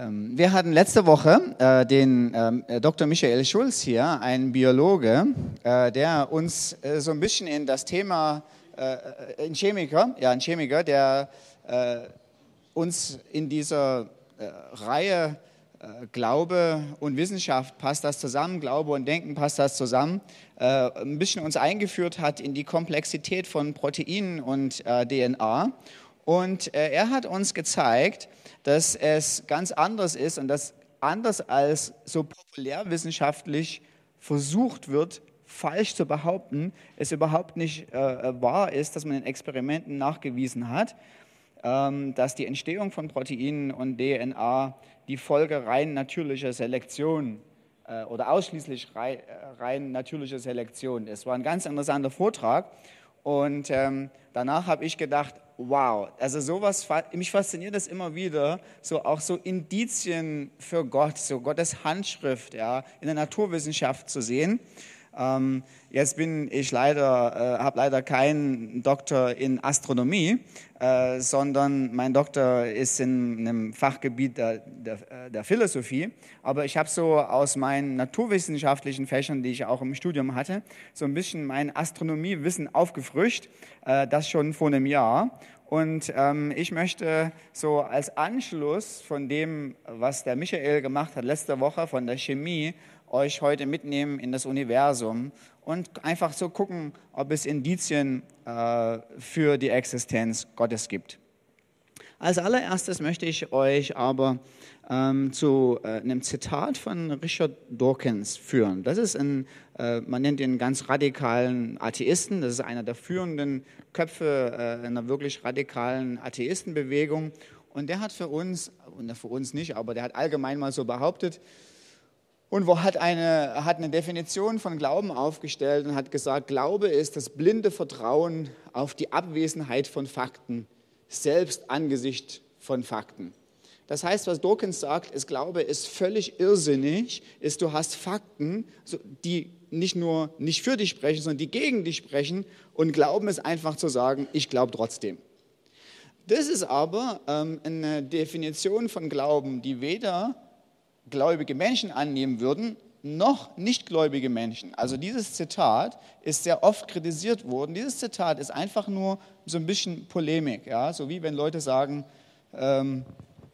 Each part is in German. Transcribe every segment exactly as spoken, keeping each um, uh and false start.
Wir hatten letzte Woche äh, den äh, Doktor Michael Schulz hier, ein Biologe, äh, der uns äh, so ein bisschen in das Thema, äh, ein Chemiker, ja, ein Chemiker, der äh, uns in dieser äh, Reihe äh, Glaube und Wissenschaft, passt das zusammen, Glaube und Denken, passt das zusammen, äh, ein bisschen uns eingeführt hat in die Komplexität von Proteinen und äh, D N A. Und äh, er hat uns gezeigt, dass es ganz anders ist und dass anders als so populärwissenschaftlich versucht wird, falsch zu behaupten, es überhaupt nicht äh, wahr ist, dass man in Experimenten nachgewiesen hat, ähm, dass die Entstehung von Proteinen und D N A die Folge rein natürlicher Selektion äh, oder ausschließlich rein, rein natürlicher Selektion ist. War ein ganz interessanter Vortrag und ähm, danach habe ich gedacht, wow, also sowas, mich fasziniert das immer wieder, so auch so Indizien für Gott, so Gottes Handschrift, ja, in der Naturwissenschaft zu sehen. Ähm, jetzt bin ich leider, äh, habe leider keinen Doktor in Astronomie, äh, sondern mein Doktor ist in einem Fachgebiet der, der, der Philosophie. Aber ich habe so aus meinen naturwissenschaftlichen Fächern, die ich auch im Studium hatte, so ein bisschen mein Astronomiewissen aufgefrischt, äh, das schon vor einem Jahr. Und ähm, ich möchte so als Anschluss von dem, was der Michael gemacht hat letzte Woche von der Chemie, euch heute mitnehmen in das Universum und einfach so gucken, ob es Indizien äh, für die Existenz Gottes gibt. Als allererstes möchte ich euch aber ähm, zu äh, einem Zitat von Richard Dawkins führen. Das ist ein, äh, man nennt ihn ganz radikalen Atheisten, das ist einer der führenden Köpfe äh, einer wirklich radikalen Atheistenbewegung. Und der hat für uns, und für uns nicht, aber der hat allgemein mal so behauptet, und wo hat eine, hat eine Definition von Glauben aufgestellt und hat gesagt, Glaube ist das blinde Vertrauen auf die Abwesenheit von Fakten, selbst angesichts von Fakten. Das heißt, was Dawkins sagt, ist, Glaube ist völlig irrsinnig, ist, du hast Fakten, die nicht nur nicht für dich sprechen, sondern die gegen dich sprechen, und Glauben ist einfach zu sagen, ich glaube trotzdem. Das ist aber ähm, eine Definition von Glauben, die weder gläubige Menschen annehmen würden, noch nichtgläubige Menschen. Also dieses Zitat ist sehr oft kritisiert worden. Dieses Zitat ist einfach nur so ein bisschen Polemik, ja, so wie wenn Leute sagen, ähm,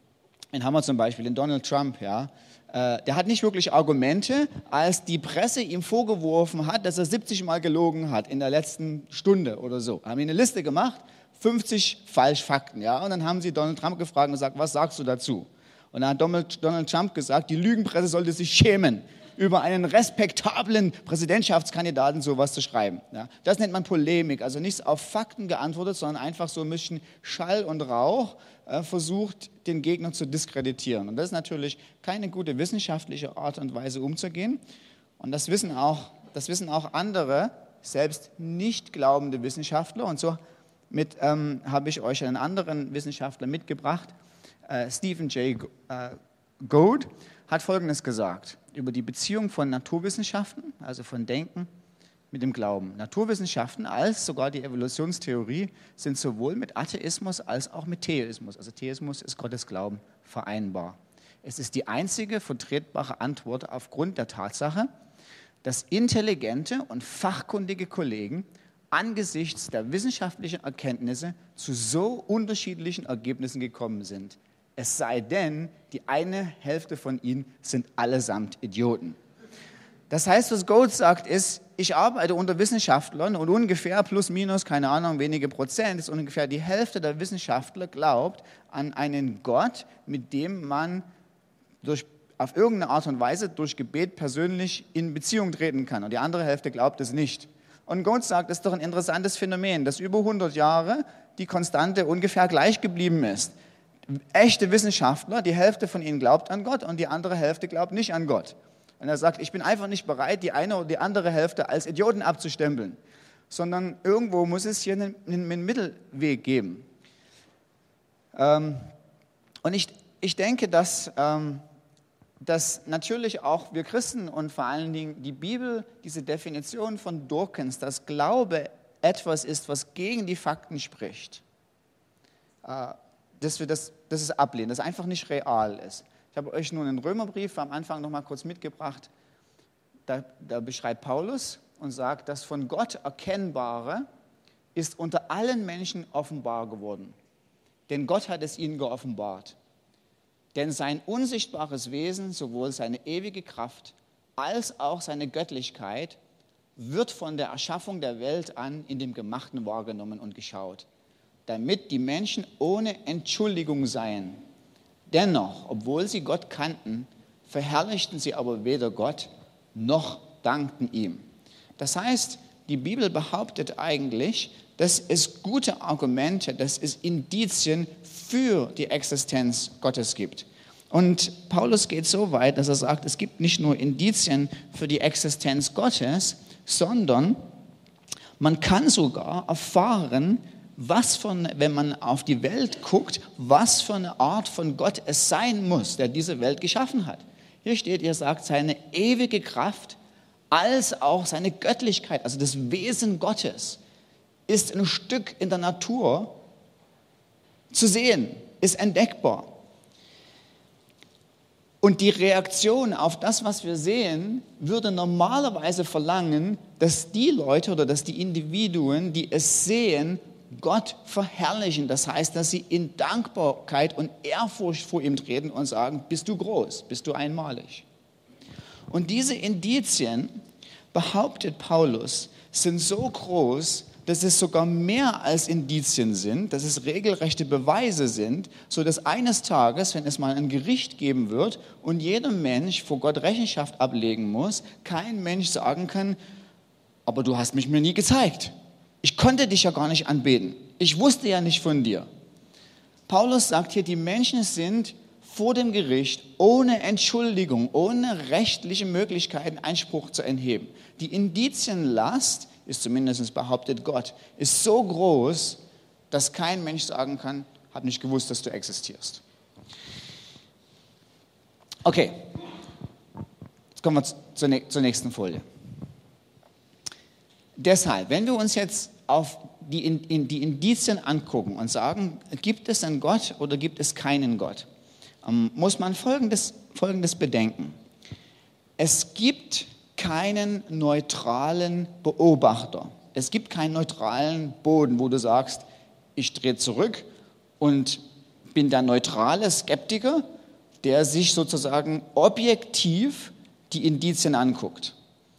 den haben wir zum Beispiel, den Donald Trump, ja, äh, der hat nicht wirklich Argumente, als die Presse ihm vorgeworfen hat, dass er siebzig Mal gelogen hat in der letzten Stunde oder so. Haben ihn eine Liste gemacht, fünfzig Falschfakten, ja, und dann haben sie Donald Trump gefragt und gesagt, was sagst du dazu? Und dann hat Donald, Donald Trump gesagt, die Lügenpresse sollte sich schämen, über einen respektablen Präsidentschaftskandidaten sowas zu schreiben. Ja, das nennt man Polemik, also nicht auf Fakten geantwortet, sondern einfach so ein bisschen Schall und Rauch äh, versucht, den Gegner zu diskreditieren. Und das ist natürlich keine gute wissenschaftliche Art und Weise umzugehen. Und das wissen auch, das wissen auch andere, selbst nicht glaubende Wissenschaftler. Und so mit, ähm, habe ich euch einen anderen Wissenschaftler mitgebracht. Uh, Stephen Jay uh, Gould hat Folgendes gesagt über die Beziehung von Naturwissenschaften, also von Denken, mit dem Glauben. Naturwissenschaften als sogar die Evolutionstheorie sind sowohl mit Atheismus als auch mit Theismus, also Theismus ist Gottes Glauben, vereinbar. Es ist die einzige vertretbare Antwort aufgrund der Tatsache, dass intelligente und fachkundige Kollegen angesichts der wissenschaftlichen Erkenntnisse zu so unterschiedlichen Ergebnissen gekommen sind. Es sei denn, die eine Hälfte von ihnen sind allesamt Idioten. Das heißt, was Gould sagt, ist, ich arbeite unter Wissenschaftlern und ungefähr plus minus, keine Ahnung, wenige Prozent, ist ungefähr die Hälfte der Wissenschaftler glaubt an einen Gott, mit dem man durch, auf irgendeine Art und Weise durch Gebet persönlich in Beziehung treten kann. Und die andere Hälfte glaubt es nicht. Und Gould sagt, das ist doch ein interessantes Phänomen, dass über hundert Jahre die Konstante ungefähr gleich geblieben ist. Echte Wissenschaftler, die Hälfte von ihnen glaubt an Gott und die andere Hälfte glaubt nicht an Gott. Und er sagt, ich bin einfach nicht bereit, die eine oder die andere Hälfte als Idioten abzustempeln, sondern irgendwo muss es hier einen, einen Mittelweg geben. Ähm, und ich, ich denke, dass, ähm, dass natürlich auch wir Christen und vor allen Dingen die Bibel, diese Definition von Dawkins, dass Glaube etwas ist, was gegen die Fakten spricht, äh, dass wir das, dass es ablehnen, dass es einfach nicht real ist. Ich habe euch nun einen Römerbrief am Anfang noch mal kurz mitgebracht. Da, da beschreibt Paulus und sagt, das von Gott Erkennbare ist unter allen Menschen offenbar geworden. Denn Gott hat es ihnen geoffenbart. Denn sein unsichtbares Wesen, sowohl seine ewige Kraft als auch seine Göttlichkeit, wird von der Erschaffung der Welt an in dem Gemachten wahrgenommen und geschaut, damit die Menschen ohne Entschuldigung seien. Dennoch, obwohl sie Gott kannten, verherrlichten sie aber weder Gott noch dankten ihm. Das heißt, die Bibel behauptet eigentlich, dass es gute Argumente, dass es Indizien für die Existenz Gottes gibt. Und Paulus geht so weit, dass er sagt, es gibt nicht nur Indizien für die Existenz Gottes, sondern man kann sogar erfahren, was von, wenn man auf die Welt guckt, was für eine Art von Gott es sein muss, der diese Welt geschaffen hat. Hier steht, er sagt, seine ewige Kraft als auch seine Göttlichkeit, also das Wesen Gottes, ist ein Stück in der Natur zu sehen, ist entdeckbar. Und die Reaktion auf das, was wir sehen, würde normalerweise verlangen, dass die Leute oder dass die Individuen, die es sehen, Gott verherrlichen. Das heißt, dass sie in Dankbarkeit und Ehrfurcht vor ihm treten und sagen, bist du groß, bist du einmalig. Und diese Indizien, behauptet Paulus, sind so groß, dass es sogar mehr als Indizien sind, dass es regelrechte Beweise sind, sodass eines Tages, wenn es mal ein Gericht geben wird und jeder Mensch vor Gott Rechenschaft ablegen muss, kein Mensch sagen kann, aber du hast mich mir nie gezeigt. Ich konnte dich ja gar nicht anbeten. Ich wusste ja nicht von dir. Paulus sagt hier, die Menschen sind vor dem Gericht ohne Entschuldigung, ohne rechtliche Möglichkeiten Einspruch zu erheben. Die Indizienlast, ist zumindest behauptet Gott, ist so groß, dass kein Mensch sagen kann, habe nicht gewusst, dass du existierst. Okay, jetzt kommen wir zur, zur nächsten Folie. Deshalb, wenn wir uns jetzt auf die, in, die Indizien angucken und sagen, gibt es einen Gott oder gibt es keinen Gott, ähm, muss man Folgendes, Folgendes bedenken. Es gibt keinen neutralen Beobachter. Es gibt keinen neutralen Boden, wo du sagst, ich drehe zurück und bin der neutrale Skeptiker, der sich sozusagen objektiv die Indizien anguckt.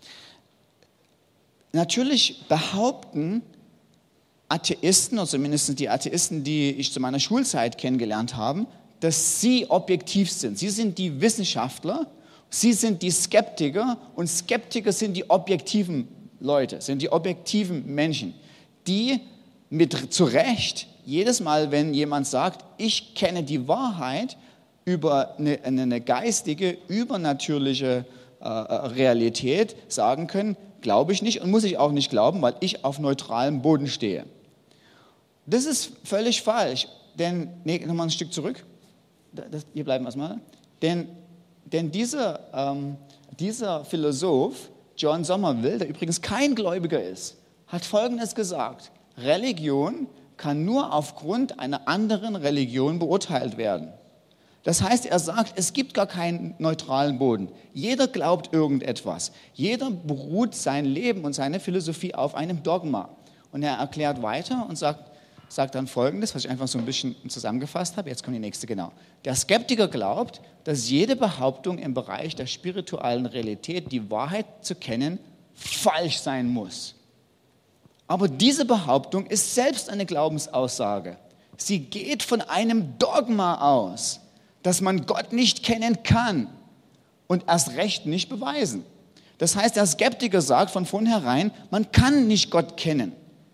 Natürlich behaupten Atheisten, oder zumindest die Atheisten, die ich zu meiner Schulzeit kennengelernt habe, dass sie objektiv sind. Sie sind die Wissenschaftler, sie sind die Skeptiker und Skeptiker sind die objektiven Leute, sind die objektiven Menschen, die mit zu Recht jedes Mal, wenn jemand sagt, ich kenne die Wahrheit über eine, eine geistige, übernatürliche äh, Realität, sagen können, glaube ich nicht und muss ich auch nicht glauben, weil ich auf neutralem Boden stehe. Das ist völlig falsch, denn, nee, nochmal ein Stück zurück, das, hier bleiben wir erstmal, denn, denn dieser, ähm, dieser Philosoph, John Somerville, der übrigens kein Gläubiger ist, hat Folgendes gesagt, Religion kann nur aufgrund einer anderen Religion beurteilt werden. Das heißt, er sagt, es gibt gar keinen neutralen Boden. Jeder glaubt irgendetwas. Jeder beruht sein Leben und seine Philosophie auf einem Dogma. Und er erklärt weiter und sagt, sagt dann Folgendes, was ich einfach so ein bisschen zusammengefasst habe. Jetzt kommt die nächste, genau. Der Skeptiker glaubt, dass jede Behauptung im Bereich der spirituellen Realität, die Wahrheit zu kennen, falsch sein muss. Aber diese Behauptung ist selbst eine Glaubensaussage. Sie geht von einem Dogma aus, dass man Gott nicht kennen kann und erst recht nicht beweisen. Das heißt, der Skeptiker sagt von vornherein, man kann nicht Gott kennen.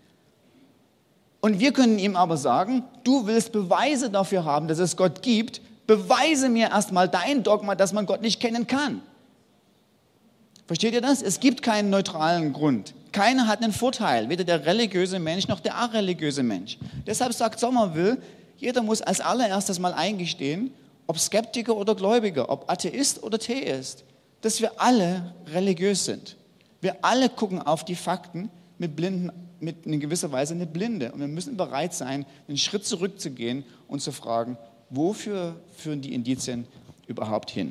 Und wir können ihm aber sagen, du willst Beweise dafür haben, dass es Gott gibt, beweise mir erstmal dein Dogma, dass man Gott nicht kennen kann. Versteht ihr das? Es gibt keinen neutralen Grund. Keiner hat einen Vorteil, weder der religiöse Mensch noch der areligiöse Mensch. Deshalb sagt Somerville, jeder muss als allererstes mal eingestehen, ob Skeptiker oder Gläubiger, ob Atheist oder Theist, dass wir alle religiös sind. Wir alle gucken auf die Fakten mit, blinden, mit in gewisser Weise eine Blinde. Und wir müssen bereit sein, einen Schritt zurückzugehen und zu fragen, wofür führen die Indizien überhaupt hin?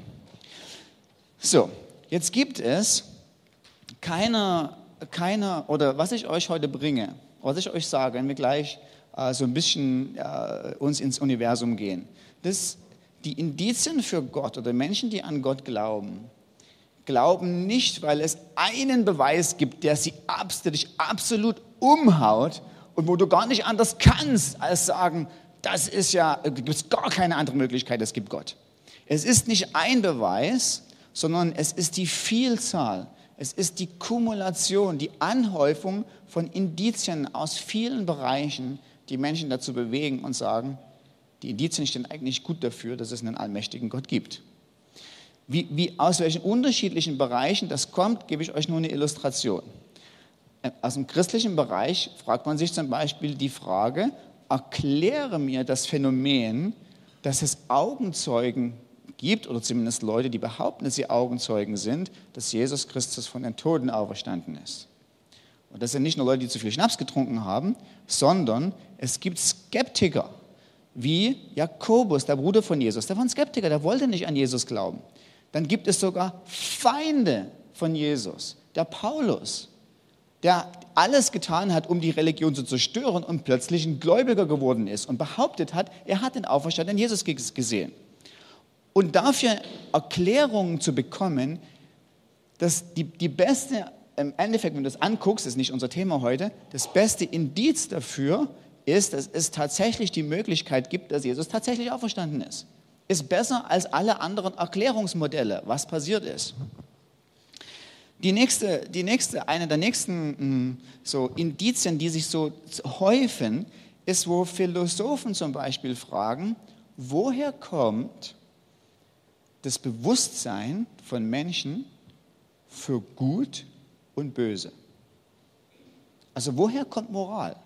So, jetzt gibt es keine, keine, oder was ich euch heute bringe, was ich euch sage, wenn wir gleich äh, so ein bisschen äh, uns ins Universum gehen, das, die Indizien für Gott oder Menschen, die an Gott glauben, glauben nicht, weil es einen Beweis gibt, der sie absolut, dich absolut umhaut und wo du gar nicht anders kannst, als sagen, das ist ja, gibt es gar keine andere Möglichkeit, es gibt Gott. Es ist nicht ein Beweis, sondern es ist die Vielzahl, es ist die Kumulation, die Anhäufung von Indizien aus vielen Bereichen, die Menschen dazu bewegen und sagen, die Indizien stehen eigentlich gut dafür, dass es einen allmächtigen Gott gibt. Wie, wie, aus welchen unterschiedlichen Bereichen das kommt, gebe ich euch nur eine Illustration. Aus dem christlichen Bereich fragt man sich zum Beispiel die Frage, erkläre mir das Phänomen, dass es Augenzeugen gibt, oder zumindest Leute, die behaupten, dass sie Augenzeugen sind, dass Jesus Christus von den Toten auferstanden ist. Und das sind nicht nur Leute, die zu viel Schnaps getrunken haben, sondern es gibt Skeptiker, wie Jakobus, der Bruder von Jesus. Der war ein Skeptiker, der wollte nicht an Jesus glauben. Dann gibt es sogar Feinde von Jesus. Der Paulus, der alles getan hat, um die Religion zu zerstören und plötzlich ein Gläubiger geworden ist und behauptet hat, er hat den auferstandenen Jesus gesehen. Und dafür Erklärungen zu bekommen, dass die, die beste, im Endeffekt, wenn du das anguckst, das ist nicht unser Thema heute, das beste Indiz dafür ist, dass es tatsächlich die Möglichkeit gibt, dass Jesus tatsächlich auferstanden ist. Ist besser als alle anderen Erklärungsmodelle, was passiert ist. Die nächste, die nächste, eine der nächsten so Indizien, die sich so häufen, ist, wo Philosophen zum Beispiel fragen, woher kommt das Bewusstsein von Menschen für Gut und Böse? Also woher kommt Moral?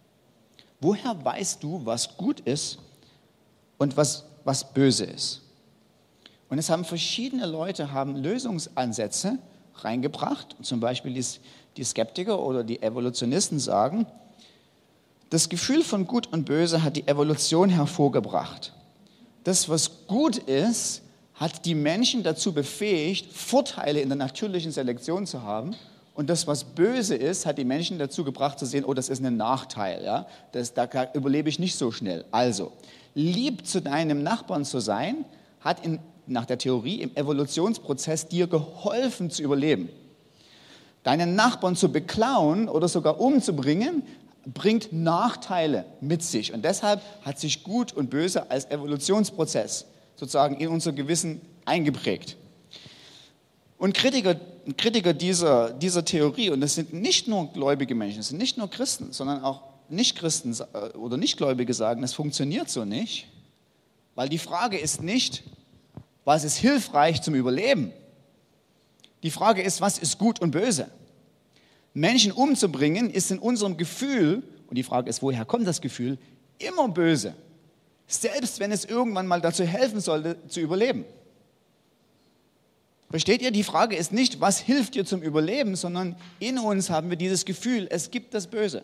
Woher weißt du, was gut ist und was was böse ist? Und es haben verschiedene Leute haben Lösungsansätze reingebracht. Zum Beispiel die, die Skeptiker oder die Evolutionisten sagen, das Gefühl von Gut und Böse hat die Evolution hervorgebracht. Das, was gut ist, hat die Menschen dazu befähigt, Vorteile in der natürlichen Selektion zu haben. Und das, was böse ist, hat die Menschen dazu gebracht zu sehen, oh, das ist ein Nachteil. Ja? Das, da überlebe ich nicht so schnell. Also, lieb zu deinem Nachbarn zu sein, hat in, nach der Theorie im Evolutionsprozess dir geholfen zu überleben. Deinen Nachbarn zu beklauen oder sogar umzubringen, bringt Nachteile mit sich. Und deshalb hat sich Gut und Böse als Evolutionsprozess sozusagen in unser Gewissen eingeprägt. Und Kritiker, Kritiker dieser, dieser Theorie, und das sind nicht nur gläubige Menschen, das sind nicht nur Christen, sondern auch Nichtchristen oder Nichtgläubige sagen, das funktioniert so nicht, weil die Frage ist nicht, was ist hilfreich zum Überleben? Die Frage ist, was ist gut und böse? Menschen umzubringen ist in unserem Gefühl, und die Frage ist, woher kommt das Gefühl, immer böse. Selbst wenn es irgendwann mal dazu helfen sollte, zu überleben. Versteht ihr? Die Frage ist nicht, was hilft dir zum Überleben, sondern in uns haben wir dieses Gefühl, es gibt das Böse.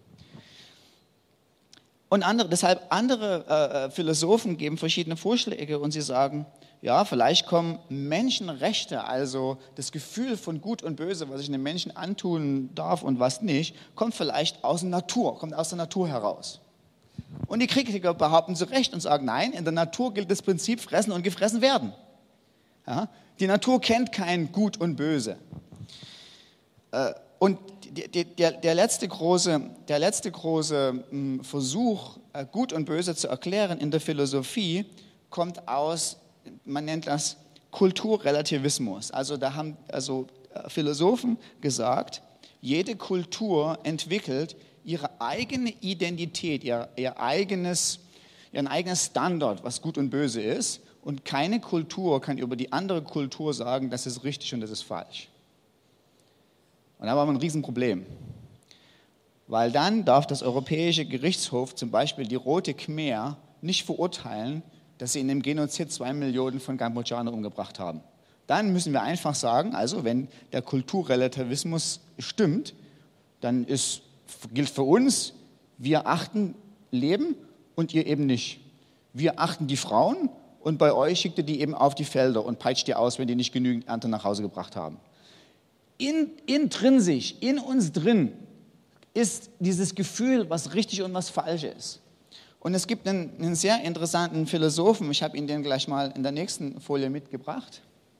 Und andere, deshalb andere äh, Philosophen geben verschiedene Vorschläge und sie sagen, ja, vielleicht kommen Menschenrechte, also das Gefühl von Gut und Böse, was ich einem Menschen antun darf und was nicht, kommt vielleicht aus der Natur, kommt aus der Natur heraus. Und die Kritiker behaupten zu Recht und sagen, nein, in der Natur gilt das Prinzip fressen und gefressen werden. Ja? Die Natur kennt kein Gut und Böse. Äh, und Der, der, letzte große, der letzte große Versuch, Gut und Böse zu erklären in der Philosophie, kommt aus, man nennt das Kulturrelativismus. Also da haben also Philosophen gesagt, jede Kultur entwickelt ihre eigene Identität, ihr, ihr eigenes, ihren eigenen Standard, was Gut und Böse ist. Und keine Kultur kann über die andere Kultur sagen, das ist richtig und das ist falsch. Und da haben wir ein Riesenproblem, weil dann darf das Europäische Gerichtshof zum Beispiel die Rote Khmer nicht verurteilen, dass sie in dem Genozid zwei Millionen von Kambodschanern umgebracht haben. Dann müssen wir einfach sagen, also wenn der Kulturrelativismus stimmt, dann ist, gilt für uns, wir achten Leben und ihr eben nicht. Wir achten die Frauen und bei euch schickt ihr die eben auf die Felder und peitscht die aus, wenn die nicht genügend Ernte nach Hause gebracht haben. In, intrinsisch, in uns drin, ist dieses Gefühl, was richtig und was falsch ist. Und es gibt einen, einen sehr interessanten Philosophen, ich habe ihn den gleich mal in der nächsten Folie mitgebracht.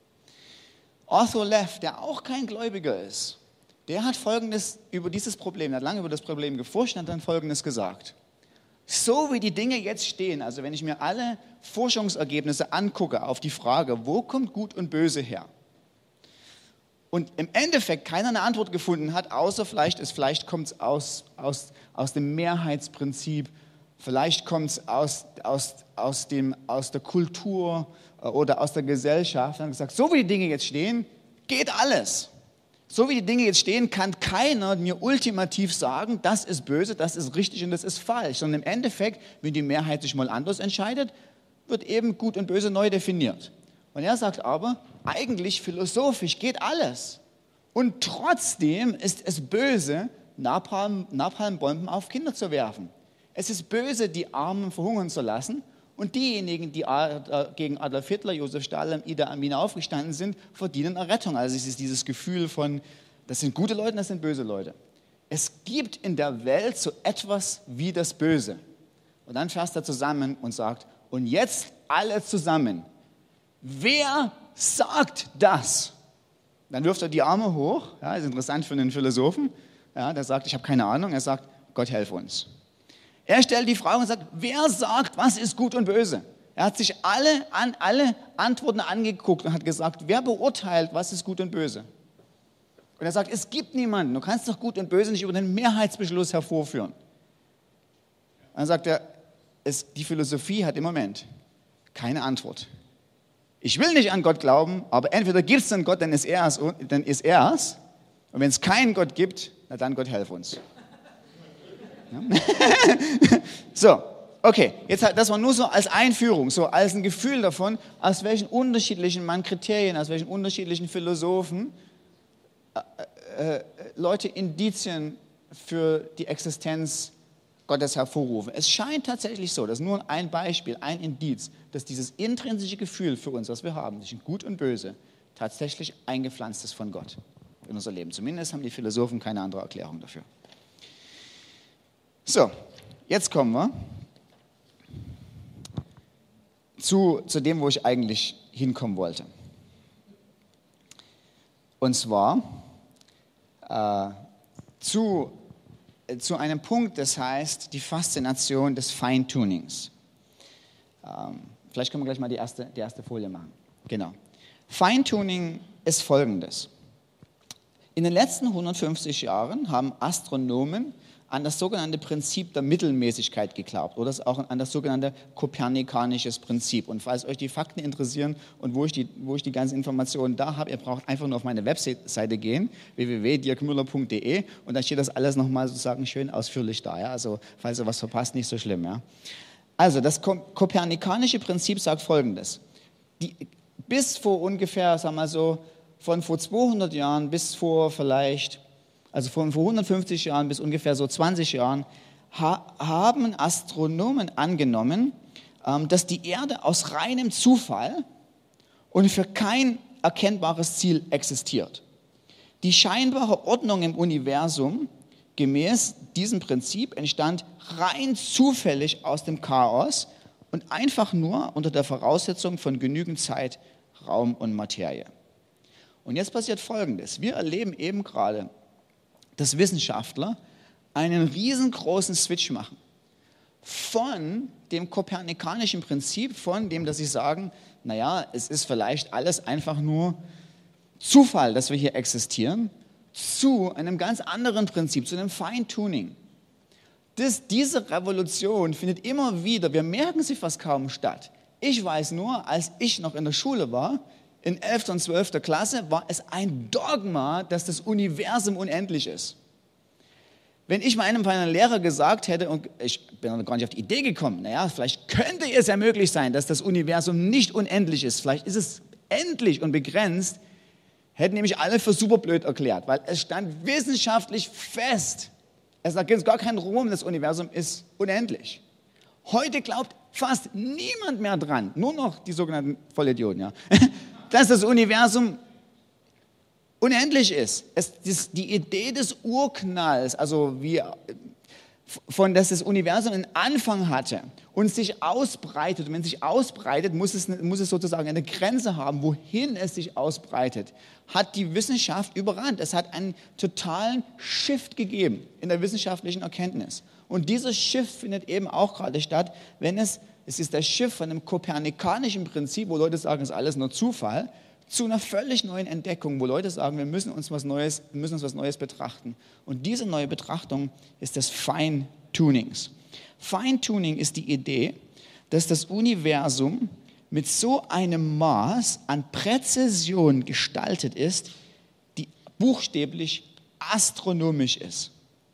Arthur Leff, der auch kein Gläubiger ist, der hat Folgendes über dieses Problem, er hat lange über das Problem geforscht und hat dann Folgendes gesagt. So wie die Dinge jetzt stehen, also wenn ich mir alle Forschungsergebnisse angucke auf die Frage, wo kommt Gut und Böse her? Und im Endeffekt keiner eine Antwort gefunden hat, außer vielleicht, es, vielleicht kommt es aus, aus, aus dem Mehrheitsprinzip, vielleicht kommt es aus, aus, aus, dem, aus der Kultur oder aus der Gesellschaft. Dann gesagt, so wie die Dinge jetzt stehen, geht alles. So wie die Dinge jetzt stehen, kann keiner mir ultimativ sagen, das ist böse, das ist richtig und das ist falsch. Sondern im Endeffekt, wenn die Mehrheit sich mal anders entscheidet, wird eben Gut und Böse neu definiert. Und er sagt aber, eigentlich philosophisch geht alles. Und trotzdem ist es böse, Napalm, Napalmbomben auf Kinder zu werfen. Es ist böse, die Armen verhungern zu lassen. Und diejenigen, die gegen Adolf Hitler, Josef Stalin, Idi Amin aufgestanden sind, verdienen Errettung. Also es ist dieses Gefühl von, das sind gute Leute, das sind böse Leute. Es gibt in der Welt so etwas wie das Böse. Und dann fasst er zusammen und sagt, und jetzt alle zusammen. Wer sagt das? Dann wirft er die Arme hoch. Ja, ist interessant für einen Philosophen. Ja, der sagt, ich habe keine Ahnung. Er sagt, Gott helfe uns. Er stellt die Frage und sagt, wer sagt, was ist gut und böse? Er hat sich alle, an, alle Antworten angeguckt und hat gesagt, wer beurteilt, was ist gut und böse? Und er sagt, es gibt niemanden. Du kannst doch gut und böse nicht über den Mehrheitsbeschluss hervorführen. Dann sagt er, es, die Philosophie hat im Moment keine Antwort. Ich will nicht an Gott glauben, aber entweder gibt es einen Gott, dann ist er es, dann ist er es. Und wenn es keinen Gott gibt, na dann Gott helf uns. Ja? So, okay, jetzt, das war nur so als Einführung, so als ein Gefühl davon, aus welchen unterschiedlichen man Kriterien, aus welchen unterschiedlichen Philosophen äh, äh, Leute Indizien für die Existenz Gottes hervorrufen. Es scheint tatsächlich so, das ist nur ein Beispiel, ein Indiz, dass dieses intrinsische Gefühl für uns, was wir haben, zwischen Gut und Böse, tatsächlich eingepflanzt ist von Gott in unser Leben. Zumindest haben die Philosophen keine andere Erklärung dafür. So, jetzt kommen wir zu, zu dem, wo ich eigentlich hinkommen wollte. Und zwar äh, zu zu einem Punkt, das heißt die Faszination des Feintunings. Ähm, vielleicht können wir gleich mal die erste, die erste Folie machen. Genau. Feintuning ist Folgendes. In den letzten hundertfünfzig Jahren haben Astronomen an das sogenannte Prinzip der Mittelmäßigkeit geglaubt oder auch an das sogenannte kopernikanisches Prinzip. Und falls euch die Fakten interessieren und wo ich die, wo ich die ganzen Informationen da habe, ihr braucht einfach nur auf meine Webseite gehen, w w w punkt dirk müller punkt d e, und da steht das alles nochmal sozusagen schön ausführlich da. Ja? Also falls ihr was verpasst, nicht so schlimm. Ja? Also das kopernikanische Prinzip sagt Folgendes. Die, bis vor ungefähr, sagen wir mal so, von vor zweihundert Jahren bis vor vielleicht... also von vor hundertfünfzig Jahren bis ungefähr so zwanzig Jahren, ha- haben Astronomen angenommen, ähm, dass die Erde aus reinem Zufall und für kein erkennbares Ziel existiert. Die scheinbare Ordnung im Universum gemäß diesem Prinzip entstand rein zufällig aus dem Chaos und einfach nur unter der Voraussetzung von genügend Zeit, Raum und Materie. Und jetzt passiert Folgendes. Wir erleben eben gerade, dass Wissenschaftler einen riesengroßen Switch machen von dem kopernikanischen Prinzip, von dem, dass sie sagen, naja, es ist vielleicht alles einfach nur Zufall, dass wir hier existieren, zu einem ganz anderen Prinzip, zu einem Feintuning. Das, diese Revolution findet immer wieder, wir merken sie fast kaum statt. Ich weiß nur, als ich noch in der Schule war, in elfter und zwölfter Klasse, war es ein Dogma, dass das Universum unendlich ist. Wenn ich meinem meiner Lehrer gesagt hätte, und ich bin noch gar nicht auf die Idee gekommen, naja, vielleicht könnte es ja möglich sein, dass das Universum nicht unendlich ist, vielleicht ist es endlich und begrenzt, hätten nämlich alle für superblöd erklärt, weil es stand wissenschaftlich fest. Es gibt gar keinen Raum, das Universum ist unendlich. Heute glaubt fast niemand mehr dran, nur noch die sogenannten Vollidioten, ja, dass das Universum unendlich ist. Es, das, die Idee des Urknalls, also wie, von dass das Universum einen Anfang hatte und sich ausbreitet. Und wenn es sich ausbreitet, muss es, muss es sozusagen eine Grenze haben, wohin es sich ausbreitet. Hat die Wissenschaft überrannt. Es hat einen totalen Shift gegeben in der wissenschaftlichen Erkenntnis. Und dieser Shift findet eben auch gerade statt, wenn es, es ist der Shift von einem kopernikanischen Prinzip, wo Leute sagen, es ist alles nur Zufall, zu einer völlig neuen Entdeckung, wo Leute sagen, wir müssen uns was Neues, wir müssen uns was Neues betrachten. Und diese neue Betrachtung ist des Feintunings. Feintuning ist die Idee, dass das Universum mit so einem Maß an Präzision gestaltet ist, die buchstäblich astronomisch ist.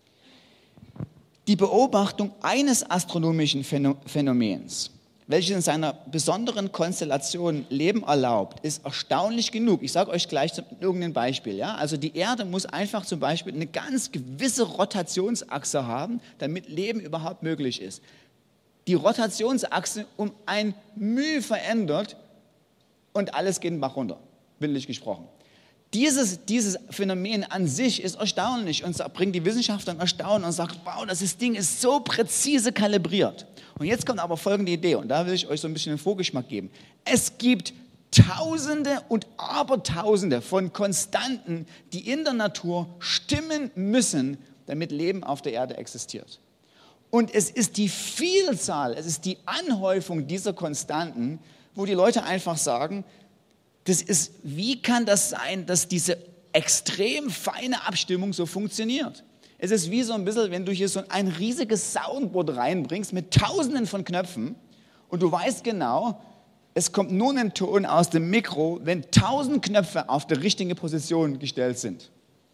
Die Beobachtung eines astronomischen Phänomens, welches in seiner besonderen Konstellation Leben erlaubt, ist erstaunlich genug. Ich sage euch gleich irgendein Beispiel. Ja? Also die Erde muss einfach zum Beispiel eine ganz gewisse Rotationsachse haben, damit Leben überhaupt möglich ist. Die Rotationsachse um ein Müh verändert und alles geht den Bach runter, bildlich gesprochen. Dieses, dieses Phänomen an sich ist erstaunlich und bringt die Wissenschaftler in Erstaunen und sagt, wow, das Ding ist so präzise kalibriert. Und jetzt kommt aber folgende Idee und da will ich euch so ein bisschen einen Vorgeschmack geben. Es gibt Tausende und Abertausende von Konstanten, die in der Natur stimmen müssen, damit Leben auf der Erde existiert. Und es ist die Vielzahl, es ist die Anhäufung dieser Konstanten, wo die Leute einfach sagen, das ist, wie kann das sein, dass diese extrem feine Abstimmung so funktioniert? Es ist wie so ein bisschen, wenn du hier so ein riesiges Soundboard reinbringst mit tausenden von Knöpfen und du weißt genau, es kommt nur ein Ton aus dem Mikro, wenn tausend Knöpfe auf die richtige Position gestellt sind.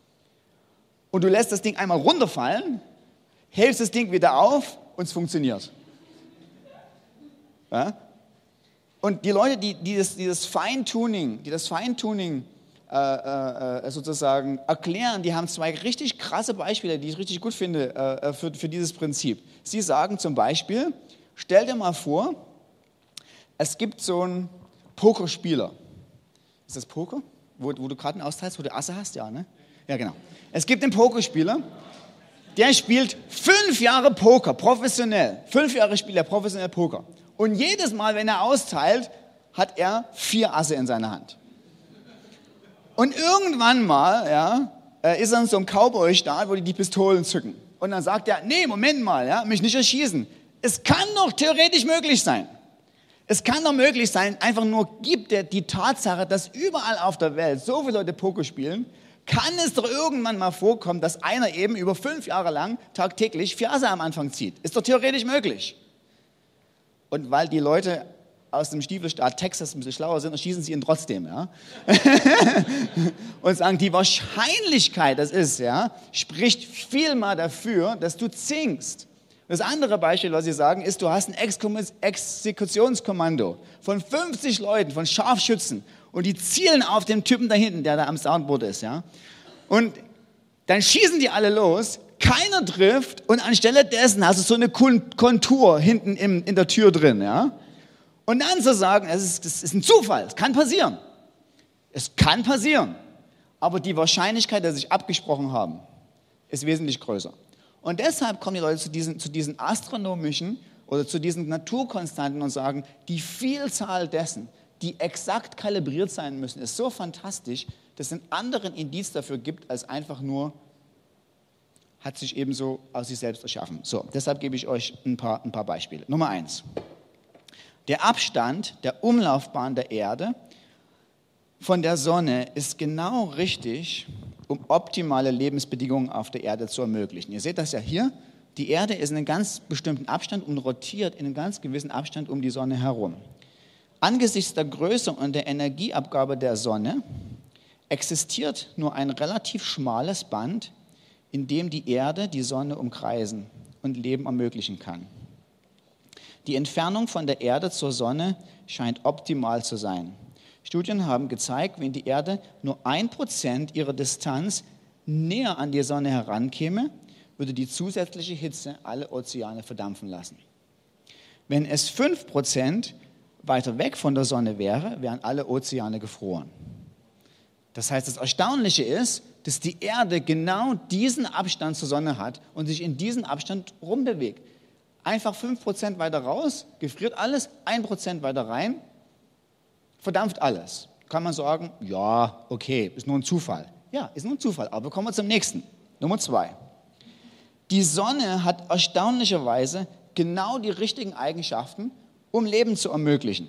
Und du lässt das Ding einmal runterfallen, hältst das Ding wieder auf und es funktioniert. Ja? Und die Leute, die, die das, dieses Feintuning, die das Feintuning äh, äh, sozusagen erklären, die haben zwei richtig krasse Beispiele, die ich richtig gut finde äh, für, für dieses Prinzip. Sie sagen zum Beispiel, stell dir mal vor, es gibt so einen Pokerspieler. Ist das Poker? Wo, wo du Karten austeilst, wo du Asse hast? Ja, ne? Ja, genau. Es gibt einen Pokerspieler, der spielt fünf Jahre Poker, professionell. Fünf Jahre spielt er professionell Poker. Und jedes Mal, wenn er austeilt, hat er vier Asse in seiner Hand. Und irgendwann mal ja, ist er in so einem Cowboy-Staat, wo die die Pistolen zücken. Und dann sagt er, nee, Moment mal, ja, mich nicht erschießen. Es kann doch theoretisch möglich sein. Es kann doch möglich sein, einfach nur gibt er die Tatsache, dass überall auf der Welt so viele Leute Poker spielen, kann es doch irgendwann mal vorkommen, dass einer eben über fünf Jahre lang tagtäglich vier Asse am Anfang zieht. Ist doch theoretisch möglich. Und weil die Leute aus dem Stiefelstaat Texas ein bisschen schlauer sind, erschießen sie ihn trotzdem. Ja? Und sagen, die Wahrscheinlichkeit, das ist, ja, spricht viel mal dafür, dass du zinkst. Das andere Beispiel, was sie sagen, ist, du hast ein Exekutionskommando von fünfzig Leuten, von Scharfschützen, und die zielen auf den Typen da hinten, der da am Soundboard ist. Ja? Und dann schießen die alle los, keiner trifft und anstelle dessen hast du so eine Kontur hinten im, in der Tür drin. Ja? Und dann zu sagen, das ist, das ist ein Zufall, es kann passieren. Es kann passieren. Aber die Wahrscheinlichkeit, dass sie sich abgesprochen haben, ist wesentlich größer. Und deshalb kommen die Leute zu diesen, zu diesen astronomischen oder zu diesen Naturkonstanten und sagen, die Vielzahl dessen, die exakt kalibriert sein müssen, ist so fantastisch, dass es einen anderen Indiz dafür gibt, als einfach nur, hat sich ebenso aus sich selbst erschaffen. So, deshalb gebe ich euch ein paar, ein paar Beispiele. Nummer eins. Der Abstand der Umlaufbahn der Erde von der Sonne ist genau richtig, um optimale Lebensbedingungen auf der Erde zu ermöglichen. Ihr seht das ja hier. Die Erde ist in einem ganz bestimmten Abstand und rotiert in einem ganz gewissen Abstand um die Sonne herum. Angesichts der Größe und der Energieabgabe der Sonne existiert nur ein relativ schmales Band, in dem die Erde die Sonne umkreisen und Leben ermöglichen kann. Die Entfernung von der Erde zur Sonne scheint optimal zu sein. Studien haben gezeigt, wenn die Erde nur ein Prozent ihrer Distanz näher an die Sonne herankäme, würde die zusätzliche Hitze alle Ozeane verdampfen lassen. Wenn es fünf Prozent weiter weg von der Sonne wäre, wären alle Ozeane gefroren. Das heißt, das Erstaunliche ist, dass die Erde genau diesen Abstand zur Sonne hat und sich in diesen Abstand rumbewegt. Einfach fünf Prozent weiter raus, gefriert alles, ein Prozent weiter rein, verdampft alles. Kann man sagen, ja, okay, ist nur ein Zufall. Ja, ist nur ein Zufall, aber kommen wir zum nächsten. Nummer zwei. Die Sonne hat erstaunlicherweise genau die richtigen Eigenschaften, um Leben zu ermöglichen.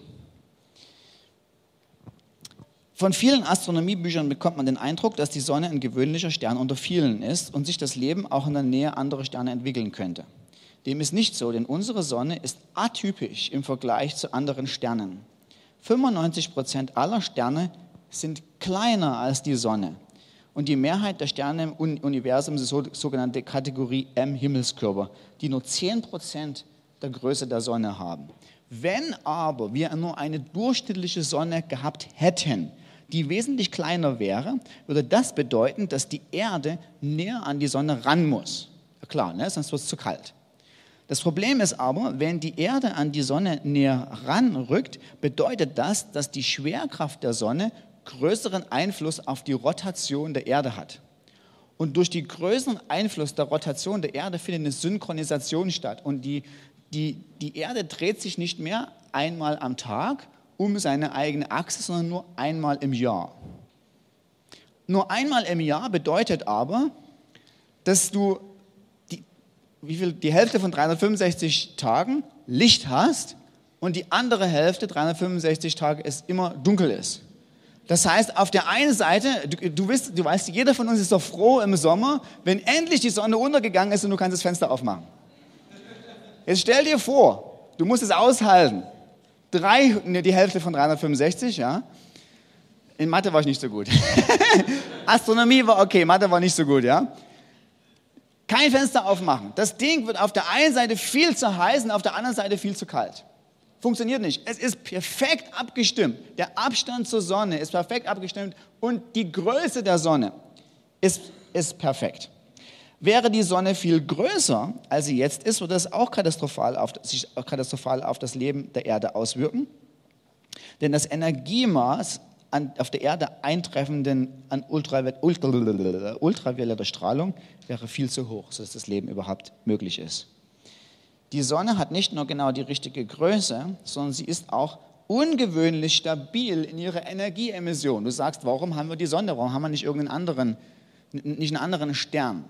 Von vielen Astronomiebüchern bekommt man den Eindruck, dass die Sonne ein gewöhnlicher Stern unter vielen ist und sich das Leben auch in der Nähe anderer Sterne entwickeln könnte. Dem ist nicht so, denn unsere Sonne ist atypisch im Vergleich zu anderen Sternen. fünfundneunzig Prozent aller Sterne sind kleiner als die Sonne. Und die Mehrheit der Sterne im Universum ist die sogenannte Kategorie M Himmelskörper, die nur zehn Prozent der Größe der Sonne haben. Wenn aber wir nur eine durchschnittliche Sonne gehabt hätten, die wesentlich kleiner wäre, würde das bedeuten, dass die Erde näher an die Sonne ran muss. Ja klar, ne? Sonst wird es zu kalt. Das Problem ist aber, wenn die Erde an die Sonne näher ranrückt, bedeutet das, dass die Schwerkraft der Sonne größeren Einfluss auf die Rotation der Erde hat. Und durch den größeren Einfluss der Rotation der Erde findet eine Synchronisation statt. Und die, die, die Erde dreht sich nicht mehr einmal am Tag um seine eigene Achse, sondern nur einmal im Jahr. Nur einmal im Jahr bedeutet aber, dass du die, wie viel, die Hälfte von dreihundertfünfundsechzig Tagen Licht hast und die andere Hälfte, dreihundertfünfundsechzig Tage, es immer dunkel ist. Das heißt, auf der einen Seite, du, du, weißt, du weißt, jeder von uns ist doch froh im Sommer, wenn endlich die Sonne untergegangen ist und du kannst das Fenster aufmachen. Jetzt stell dir vor, du musst es aushalten. Drei, ne, die Hälfte von dreihundertfünfundsechzig, ja. In Mathe war ich nicht so gut. Astronomie war okay, Mathe war nicht so gut, ja. Kein Fenster aufmachen. Das Ding wird auf der einen Seite viel zu heiß und auf der anderen Seite viel zu kalt. Funktioniert nicht. Es ist perfekt abgestimmt. Der Abstand zur Sonne ist perfekt abgestimmt und die Größe der Sonne ist, ist perfekt. Wäre die Sonne viel größer, als sie jetzt ist, würde das auch katastrophal auf, sich auch katastrophal auf das Leben der Erde auswirken. Denn das Energiemaß an auf der Erde eintreffenden an ultravioletter Ultravioletter Strahlung wäre viel zu hoch, sodass das Leben überhaupt möglich ist. Die Sonne hat nicht nur genau die richtige Größe, sondern sie ist auch ungewöhnlich stabil in ihrer Energieemission. Du sagst, warum haben wir die Sonne? Warum haben wir nicht irgendeinen anderen, nicht einen anderen Stern?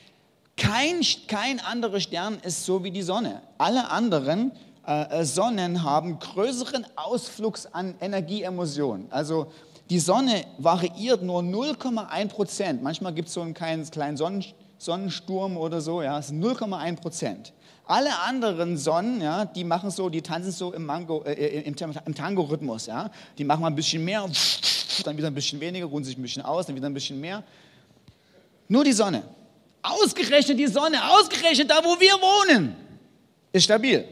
Kein, kein anderer Stern ist so wie die Sonne. Alle anderen äh, Sonnen haben größeren Ausfluss an Energieemission. Also die Sonne variiert nur null Komma eins Prozent. Manchmal gibt es so einen kleinen, kleinen Sonnen, Sonnensturm oder so, ja, es ist null Komma eins Prozent. Alle anderen Sonnen, ja, die machen so, die tanzen so im, Mango, äh, im, im Tango-Rhythmus, ja. Die machen mal ein bisschen mehr, dann wieder ein bisschen weniger, ruhen sich ein bisschen aus, dann wieder ein bisschen mehr. Nur die Sonne. Ausgerechnet die Sonne, ausgerechnet da, wo wir wohnen, ist stabil.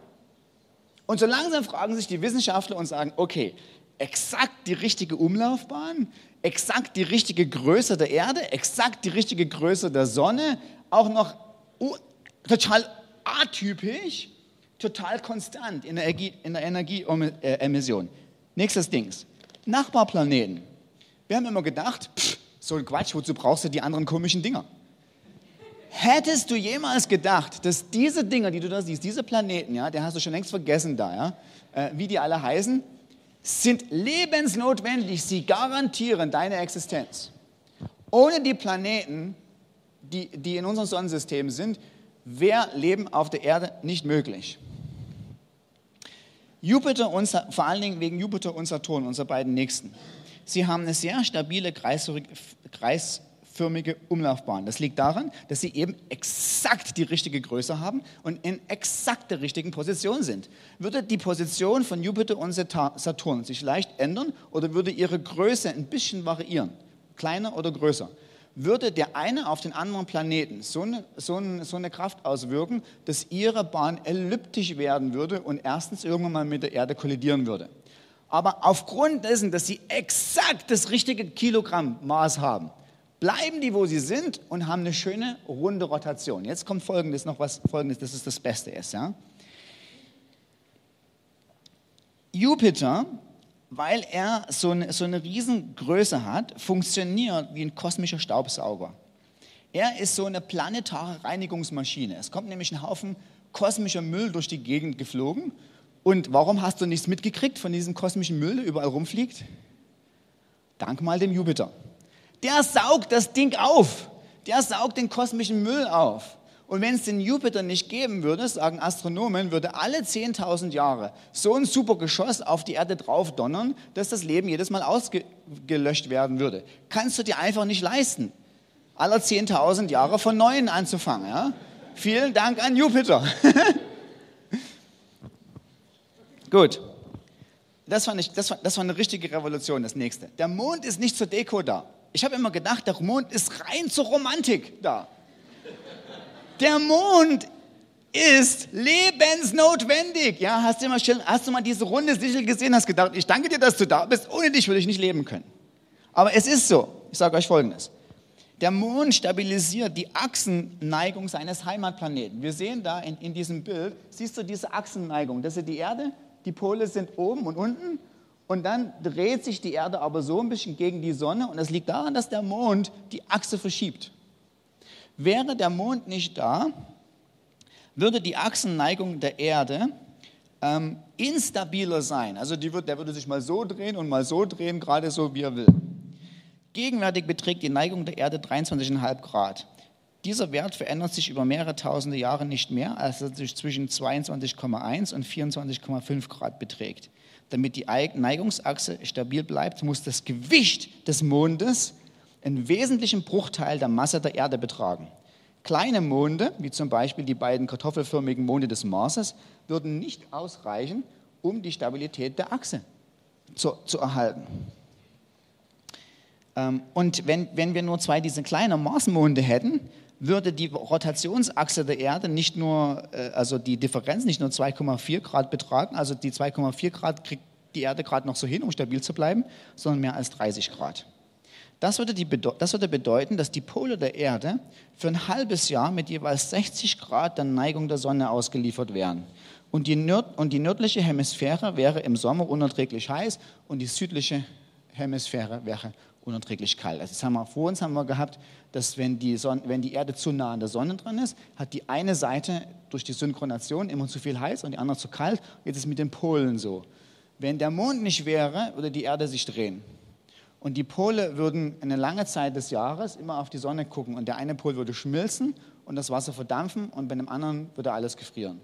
Und so langsam fragen sich die Wissenschaftler und sagen, okay, exakt die richtige Umlaufbahn, exakt die richtige Größe der Erde, exakt die richtige Größe der Sonne, auch noch uh, total atypisch, total konstant in der, Energie, in der Energieemission. Nächstes Dings, Nachbarplaneten. Wir haben immer gedacht, pff, so ein Quatsch, wozu brauchst du die anderen komischen Dinger? Hättest du jemals gedacht, dass diese Dinger, die du da siehst, diese Planeten, ja, der hast du schon längst vergessen da, ja, äh, wie die alle heißen, sind lebensnotwendig, sie garantieren deine Existenz. Ohne die Planeten, die, die in unserem Sonnensystem sind, wäre Leben auf der Erde nicht möglich. Jupiter und vor allen Dingen wegen Jupiter und Saturn, unsere beiden Nächsten. Sie haben eine sehr stabile kreisförmige Umlaufbahn. Das liegt daran, dass sie eben exakt die richtige Größe haben und in exakt der richtigen Position sind. Würde die Position von Jupiter und Saturn sich leicht ändern oder würde ihre Größe ein bisschen variieren, kleiner oder größer, würde der eine auf den anderen Planeten so eine, so eine, so eine Kraft auswirken, dass ihre Bahn elliptisch werden würde und erstens irgendwann mal mit der Erde kollidieren würde. Aber aufgrund dessen, dass sie exakt das richtige Kilogrammmaß haben, bleiben die, wo sie sind und haben eine schöne runde Rotation. Jetzt kommt Folgendes noch was, Folgendes, das ist das Beste ist. Ja? Jupiter, weil er so eine, so eine Riesengröße hat, funktioniert wie ein kosmischer Staubsauger. Er ist so eine planetare Reinigungsmaschine. Es kommt nämlich ein Haufen kosmischer Müll durch die Gegend geflogen. Und warum hast du nichts mitgekriegt von diesem kosmischen Müll, der überall rumfliegt? Dank mal dem Jupiter. Der saugt das Ding auf. Der saugt den kosmischen Müll auf. Und wenn es den Jupiter nicht geben würde, sagen Astronomen, würde alle zehntausend Jahre so ein Supergeschoss auf die Erde drauf donnern, dass das Leben jedes Mal ausgelöscht werden würde. Kannst du dir einfach nicht leisten, aller zehntausend Jahre von Neuem anzufangen. Ja? Vielen Dank an Jupiter. Gut, das, fand ich, das, war, das war eine richtige Revolution, das nächste. Der Mond ist nicht zur Deko da. Ich habe immer gedacht, der Mond ist rein zur Romantik da. Der Mond ist lebensnotwendig. Ja, hast du mal, hast du mal diese runde Sichel gesehen, hast gedacht, ich danke dir, dass du da bist, ohne dich würde ich nicht leben können. Aber es ist so, ich sage euch Folgendes. Der Mond stabilisiert die Achsenneigung seines Heimatplaneten. Wir sehen da in, in diesem Bild, siehst du diese Achsenneigung, das ist die Erde, die Pole sind oben und unten und dann dreht sich die Erde aber so ein bisschen gegen die Sonne und das liegt daran, dass der Mond die Achse verschiebt. Wäre der Mond nicht da, würde die Achsenneigung der Erde ähm, instabiler sein. Also die wird, der würde sich mal so drehen und mal so drehen, gerade so wie er will. Gegenwärtig beträgt die Neigung der Erde dreiundzwanzig Komma fünf Grad. Dieser Wert verändert sich über mehrere tausende Jahre nicht mehr, als er sich zwischen zweiundzwanzig Komma eins und vierundzwanzig Komma fünf Grad beträgt. Damit die Neigungsachse stabil bleibt, muss das Gewicht des Mondes einen wesentlichen Bruchteil der Masse der Erde betragen. Kleine Monde, wie zum Beispiel die beiden kartoffelförmigen Monde des Marses, würden nicht ausreichen, um die Stabilität der Achse zu, zu erhalten. Ähm, und wenn, wenn wir nur zwei diese kleinen Marsmonde hätten, würde die Rotationsachse der Erde nicht nur, äh, also die Differenz nicht nur zwei Komma vier Grad betragen, also die zwei Komma vier Grad kriegt die Erde gerade noch so hin, um stabil zu bleiben, sondern mehr als dreißig Grad. Das würde, die, das würde bedeuten, dass die Pole der Erde für ein halbes Jahr mit jeweils sechzig Grad der Neigung der Sonne ausgeliefert wären. Und die, Nord- und die nördliche Hemisphäre wäre im Sommer unerträglich heiß und die südliche Hemisphäre wäre unerträglich kalt. Also das haben wir, vor uns haben wir gehabt, dass wenn die, Sonne, wenn die Erde zu nah an der Sonne dran ist, hat die eine Seite durch die Synchronation immer zu viel heiß und die andere zu kalt. Jetzt ist es mit den Polen so. Wenn der Mond nicht wäre, würde die Erde sich drehen. Und die Pole würden eine lange Zeit des Jahres immer auf die Sonne gucken. Und der eine Pol würde schmilzen und das Wasser verdampfen und bei dem anderen würde alles gefrieren.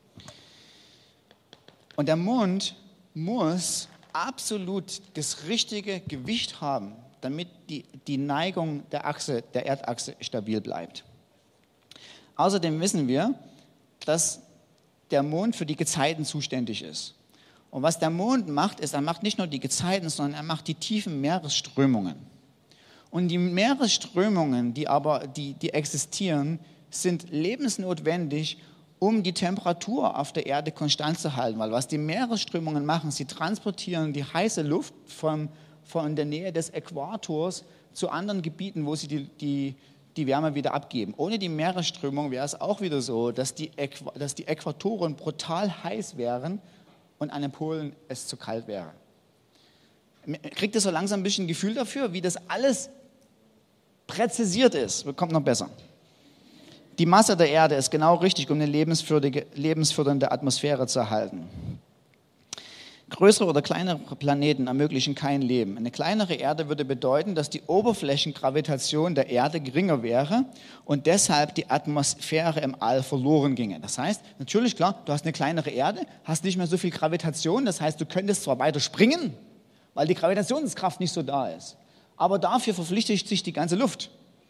Und der Mond muss absolut das richtige Gewicht haben, damit die, die Neigung der Achse, der Erdachse stabil bleibt. Außerdem wissen wir, dass der Mond für die Gezeiten zuständig ist. Und was der Mond macht, ist, er macht nicht nur die Gezeiten, sondern er macht die tiefen Meeresströmungen. Und die Meeresströmungen, die aber die, die existieren, sind lebensnotwendig, um die Temperatur auf der Erde konstant zu halten. Weil was die Meeresströmungen machen, sie transportieren die heiße Luft von, von der Nähe des Äquators zu anderen Gebieten, wo sie die, die, die Wärme wieder abgeben. Ohne die Meeresströmung wäre es auch wieder so, dass die, Äqu- dass die Äquatoren brutal heiß wären, und an den Polen es zu kalt wäre. Kriegt ihr so langsam ein bisschen ein Gefühl dafür, wie das alles präzisiert ist? Kommt noch besser. Die Masse der Erde ist genau richtig, um eine lebensfördernde Atmosphäre zu erhalten. Größere oder kleinere Planeten ermöglichen kein Leben. Eine kleinere Erde würde bedeuten, dass die Oberflächengravitation der Erde geringer wäre und deshalb die Atmosphäre im All verloren ginge. Das heißt, natürlich klar, du hast eine kleinere Erde, hast nicht mehr so viel Gravitation, das heißt, du könntest zwar weiter springen, weil die Gravitationskraft nicht so da ist, aber dafür verpflichtet sich die ganze Luft.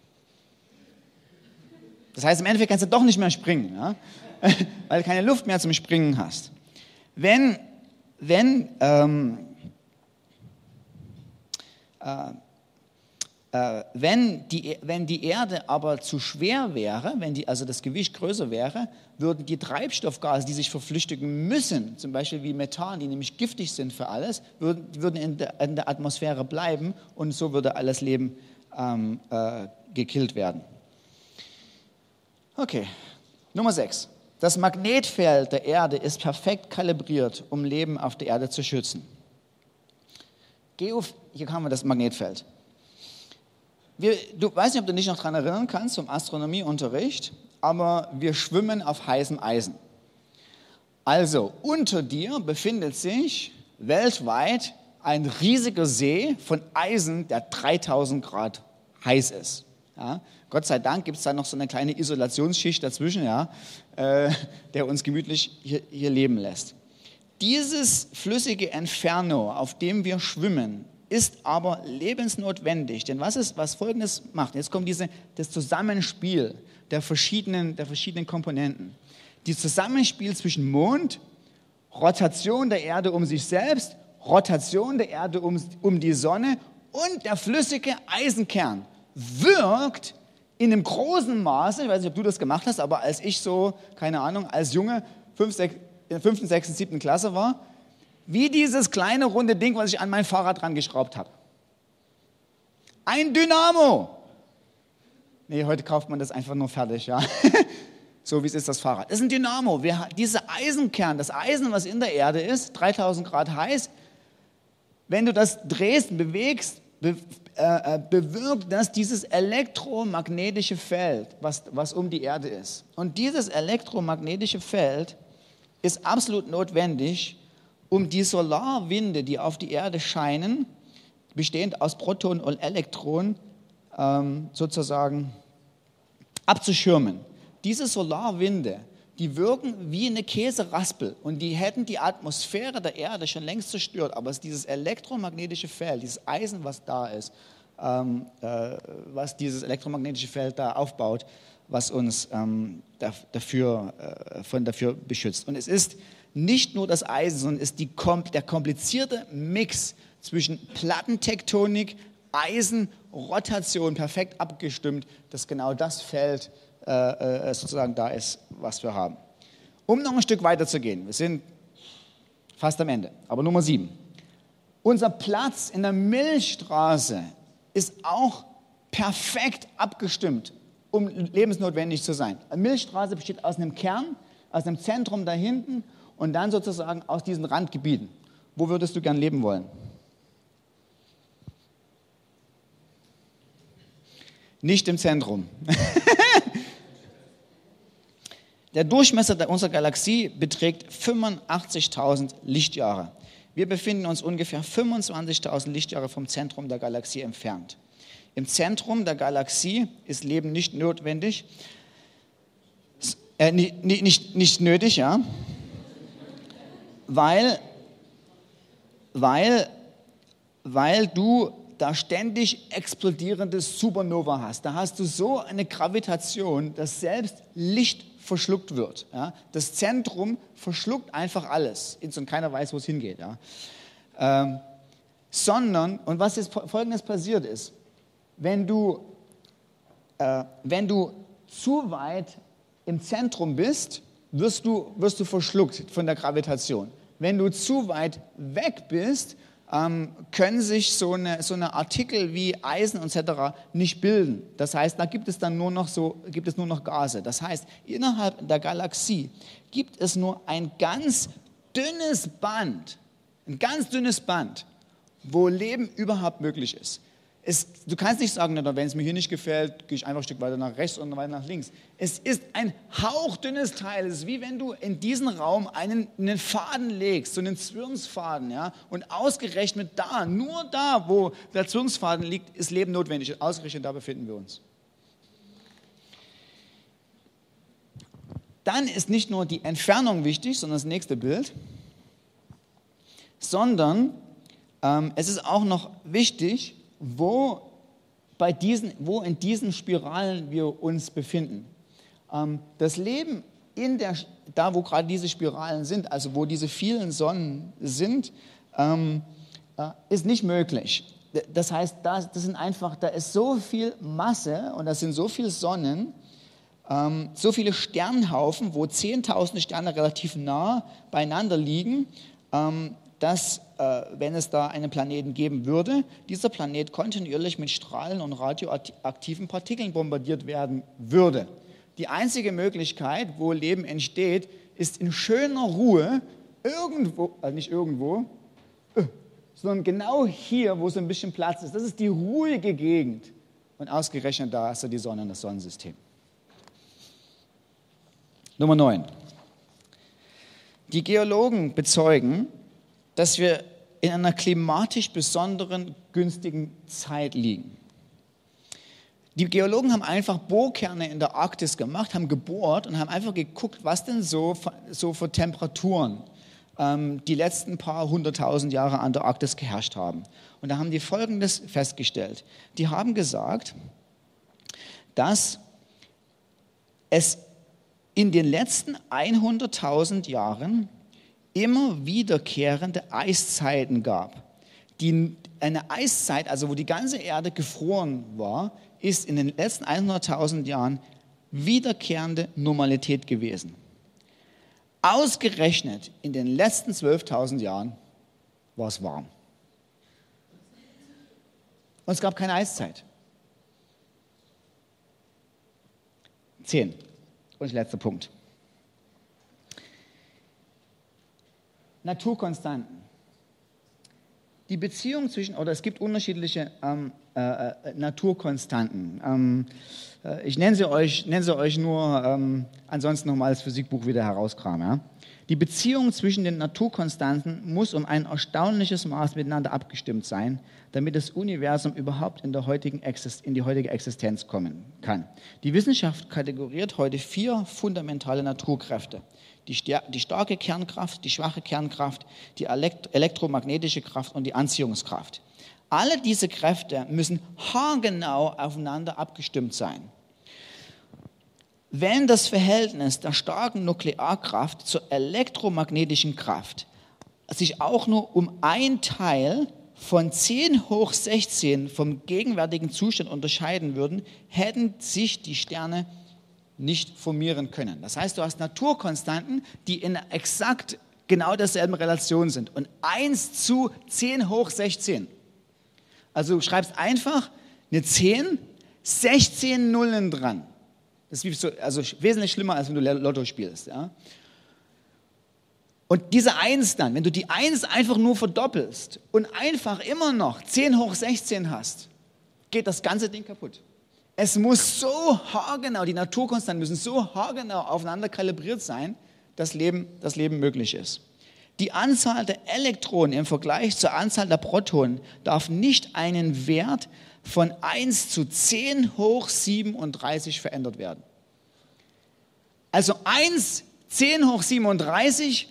Das heißt, im Endeffekt kannst du doch nicht mehr springen, ja? Weil du keine Luft mehr zum Springen hast. Wenn Wenn, ähm, äh, äh, wenn, die, wenn die Erde aber zu schwer wäre, wenn die, also das Gewicht größer wäre, würden die Treibstoffgase, die sich verflüchtigen müssen, zum Beispiel wie Methan, die nämlich giftig sind für alles, würden, würden in, der, in der Atmosphäre bleiben und so würde alles Leben ähm, äh, gekillt werden. Okay, Nummer sechs. Das Magnetfeld der Erde ist perfekt kalibriert, um Leben auf der Erde zu schützen. Geo, hier haben wir das Magnetfeld. Wir, du weißt nicht, ob du dich noch daran erinnern kannst, zum Astronomieunterricht, aber wir schwimmen auf heißem Eisen. Also, unter dir befindet sich weltweit ein riesiger See von Eisen, der dreitausend Grad heiß ist. Ja, Gott sei Dank gibt es da noch so eine kleine Isolationsschicht dazwischen, ja, äh, der uns gemütlich hier, hier leben lässt. Dieses flüssige Inferno, auf dem wir schwimmen, ist aber lebensnotwendig. Denn was ist, was Folgendes macht? Jetzt kommt diese, das Zusammenspiel der verschiedenen, der verschiedenen Komponenten. Das Zusammenspiel zwischen Mond, Rotation der Erde um sich selbst, Rotation der Erde um, um die Sonne und der flüssige Eisenkern wirkt in einem großen Maße, ich weiß nicht, ob du das gemacht hast, aber als ich so, keine Ahnung, als Junge fünf, sechs, in der fünften, sechsten, siebten Klasse war, wie dieses kleine runde Ding, was ich an mein Fahrrad dran geschraubt habe. Ein Dynamo. Nee, heute kauft man das einfach nur fertig, ja. So wie es ist, das Fahrrad. Das ist ein Dynamo. Wir, dieser Eisenkern, das Eisen, was in der Erde ist, dreitausend Grad heiß, wenn du das drehst und bewegst, be, äh, bewirkt das dieses elektromagnetische Feld, was, was um die Erde ist. Und dieses elektromagnetische Feld ist absolut notwendig, um die Solarwinde, die auf die Erde scheinen, bestehend aus Protonen und Elektronen, ähm, sozusagen abzuschirmen. Diese Solarwinde, die wirken wie eine Käseraspel und die hätten die Atmosphäre der Erde schon längst zerstört, aber es ist dieses elektromagnetische Feld, dieses Eisen, was da ist, ähm, äh, was dieses elektromagnetische Feld da aufbaut, was uns ähm, dafür, äh, von dafür beschützt. Und es ist nicht nur das Eisen, sondern es ist die, der komplizierte Mix zwischen Plattentektonik, Eisen, Rotation perfekt abgestimmt, dass genau das Feld äh, sozusagen da ist, was wir haben. Um noch ein Stück weiter zu gehen, wir sind fast am Ende, aber Nummer sieben. Unser Platz in der Milchstraße ist auch perfekt abgestimmt, um lebensnotwendig zu sein. Eine Milchstraße besteht aus einem Kern, aus einem Zentrum da hinten und dann sozusagen aus diesen Randgebieten. Wo würdest du gern leben wollen? Nicht im Zentrum. Der Durchmesser unserer Galaxie beträgt fünfundachtzigtausend Lichtjahre. Wir befinden uns ungefähr fünfundzwanzigtausend Lichtjahre vom Zentrum der Galaxie entfernt. Im Zentrum der Galaxie ist Leben nicht notwendig, äh, nicht, nicht, nicht nötig, ja, weil, weil, weil du da ständig explodierende Supernova hast. Da hast du so eine Gravitation, dass selbst Licht verschluckt wird. Ja. Das Zentrum verschluckt einfach alles und keiner weiß, wo es hingeht. Ja. Ähm, sondern, und was jetzt Folgendes passiert ist, wenn du, äh, wenn du zu weit im Zentrum bist, wirst du, wirst du verschluckt von der Gravitation. Wenn du zu weit weg bist, ähm, können sich so eine, so eine Artikel wie Eisen et cetera nicht bilden. Das heißt, da gibt es dann nur noch so, gibt es nur noch Gase. Das heißt, innerhalb der Galaxie gibt es nur ein ganz dünnes Band, ein ganz dünnes Band, wo Leben überhaupt möglich ist. Es, du kannst nicht sagen, wenn es mir hier nicht gefällt, gehe ich einfach ein Stück weiter nach rechts und weiter nach links. Es ist ein hauchdünnes Teil. Es ist wie wenn du in diesen Raum einen, einen Faden legst, so einen Zwirnsfaden, ja, und ausgerechnet da, nur da, wo der Zwirnsfaden liegt, ist Leben notwendig. Ausgerechnet da befinden wir uns. Dann ist nicht nur die Entfernung wichtig, sondern das nächste Bild, sondern ähm, es ist auch noch wichtig, wo, bei diesen, wo in diesen Spiralen wir uns befinden. Ähm, das Leben in der, da, wo gerade diese Spiralen sind, also wo diese vielen Sonnen sind, ähm, äh, ist nicht möglich. Das heißt, das, das sind einfach, da ist so viel Masse und da sind so viele Sonnen, ähm, so viele Sternhaufen, wo zehntausende Sterne relativ nah beieinander liegen, ähm, dass, äh, wenn es da einen Planeten geben würde, dieser Planet kontinuierlich mit Strahlen und radioaktiven Partikeln bombardiert werden würde. Die einzige Möglichkeit, wo Leben entsteht, ist in schöner Ruhe irgendwo, also nicht irgendwo, sondern genau hier, wo so ein bisschen Platz ist. Das ist die ruhige Gegend. Und ausgerechnet da ist ja die Sonne und das Sonnensystem. Nummer neun. Die Geologen bezeugen, dass wir in einer klimatisch besonderen, günstigen Zeit liegen. Die Geologen haben einfach Bohrkerne in der Arktis gemacht, haben gebohrt und haben einfach geguckt, was denn so, so für Temperaturen ähm, die letzten paar hunderttausend Jahre an der Arktis geherrscht haben. Und da haben die Folgendes festgestellt. Die haben gesagt, dass es in den letzten hunderttausend Jahren immer wiederkehrende Eiszeiten gab. Die, eine Eiszeit, also wo die ganze Erde gefroren war, ist in den letzten hunderttausend Jahren wiederkehrende Normalität gewesen. Ausgerechnet in den letzten zwölftausend Jahren war es warm. Und es gab keine Eiszeit. Zehn. Und letzter Punkt. Naturkonstanten. Die Beziehung zwischen, oder es gibt unterschiedliche ähm, äh, Naturkonstanten. Ähm, äh, ich nenne sie euch, nenne sie euch nur ähm, ansonsten nochmal das Physikbuch wieder herauskramen. Ja? Die Beziehung zwischen den Naturkonstanten muss um ein erstaunliches Maß miteinander abgestimmt sein, damit das Universum überhaupt in, der heutigen Exist- in die heutige Existenz kommen kann. Die Wissenschaft kategoriert heute vier fundamentale Naturkräfte. Die, die starke Kernkraft, die schwache Kernkraft, die elekt- elektromagnetische Kraft und die Anziehungskraft. Alle diese Kräfte müssen haargenau aufeinander abgestimmt sein. Wenn das Verhältnis der starken Nuklearkraft zur elektromagnetischen Kraft sich auch nur um ein Teil von zehn hoch sechzehn vom gegenwärtigen Zustand unterscheiden würden, hätten sich die Sterne nicht formieren können. Das heißt, du hast Naturkonstanten, die in exakt genau derselben Relation sind. Und eins zu zehn hoch sechzehn. Also du schreibst einfach eine zehn, sechzehn Nullen dran. Das ist wie so, also wesentlich schlimmer, als wenn du Lotto spielst. Ja? Und diese eins dann, wenn du die eins einfach nur verdoppelst und einfach immer noch zehn hoch sechzehn hast, geht das ganze Ding kaputt. Es muss so haargenau, die Naturkonstanten müssen so haargenau aufeinander kalibriert sein, dass Leben, das Leben möglich ist. Die Anzahl der Elektronen im Vergleich zur Anzahl der Protonen darf nicht einen Wert von eins zu zehn hoch siebenunddreißig verändert werden. Also eins, zehn hoch siebenunddreißig,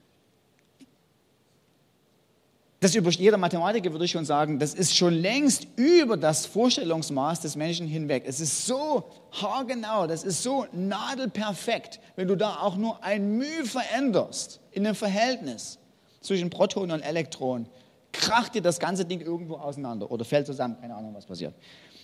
das über jeder Mathematiker würde schon sagen, das ist schon längst über das Vorstellungsmaß des Menschen hinweg. Es ist so haargenau, das ist so nadelperfekt, wenn du da auch nur ein Mühe veränderst in dem Verhältnis zwischen Protonen und Elektronen, kracht dir das ganze Ding irgendwo auseinander oder fällt zusammen, keine Ahnung, was passiert.